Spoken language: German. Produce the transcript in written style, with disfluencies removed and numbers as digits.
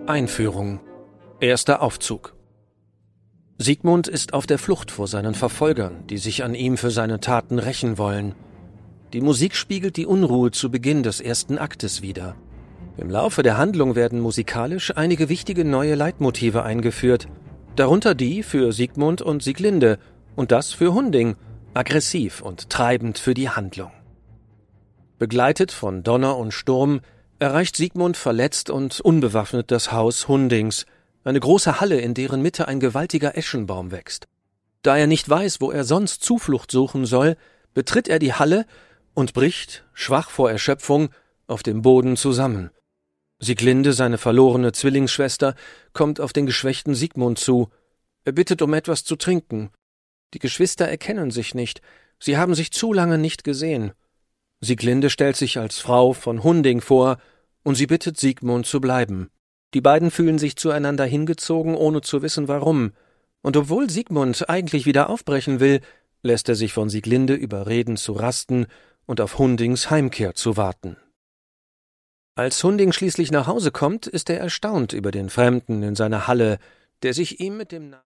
Einführung. Erster Aufzug. Siegmund ist auf der Flucht vor seinen Verfolgern, die sich an ihm für seine Taten rächen wollen. Die Musik spiegelt die Unruhe zu Beginn des ersten Aktes wider. Im Laufe der Handlung werden musikalisch einige wichtige neue Leitmotive eingeführt, darunter die für Siegmund und Sieglinde und das für Hunding, aggressiv und treibend für die Handlung. Begleitet von Donner und Sturm erreicht Siegmund verletzt und unbewaffnet das Haus Hundings, eine große Halle, in deren Mitte ein gewaltiger Eschenbaum wächst. Da er nicht weiß, wo er sonst Zuflucht suchen soll, betritt er die Halle und bricht, schwach vor Erschöpfung, auf dem Boden zusammen. Sieglinde, seine verlorene Zwillingsschwester, kommt auf den geschwächten Siegmund zu. Er bittet um etwas zu trinken. Die Geschwister erkennen sich nicht, sie haben sich zu lange nicht gesehen. Sieglinde stellt sich als Frau von Hunding vor und sie bittet Siegmund zu bleiben. Die beiden fühlen sich zueinander hingezogen, ohne zu wissen warum. Und obwohl Siegmund eigentlich wieder aufbrechen will, lässt er sich von Sieglinde überreden zu rasten und auf Hundings Heimkehr zu warten. Als Hunding schließlich nach Hause kommt, ist er erstaunt über den Fremden in seiner Halle, der sich ihm mit dem